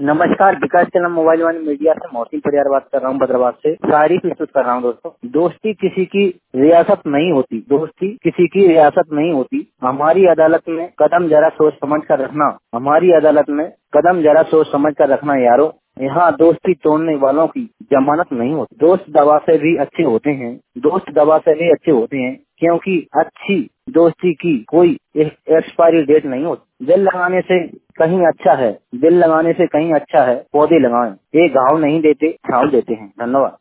नमस्कार, Vikas channel mobile one media से मोहसिन परियार बात कर रहा हूँ, बदरबाद से। शायरी प्रस्तुत कर रहा हूँ। दोस्तों, दोस्ती किसी की रियासत नहीं होती, दोस्ती किसी की रियासत नहीं होती। हमारी अदालत में कदम जरा सोच समझ कर रखना, हमारी अदालत में कदम जरा सोच समझ कर रखना यारो। यहाँ दोस्ती तोड़ने वालों की जमानत नहीं होती। दोस्त दवा से भी अच्छे होते हैं, दोस्त दवा से भी अच्छे होते हैं, क्योंकि अच्छी दोस्ती की कोई एक्सपायरी डेट नहीं होती। दिल लगाने से कहीं अच्छा है, दिल लगाने से कहीं अच्छा है पौधे लगाएं। ये घाव नहीं देते, छांव देते हैं। धन्यवाद।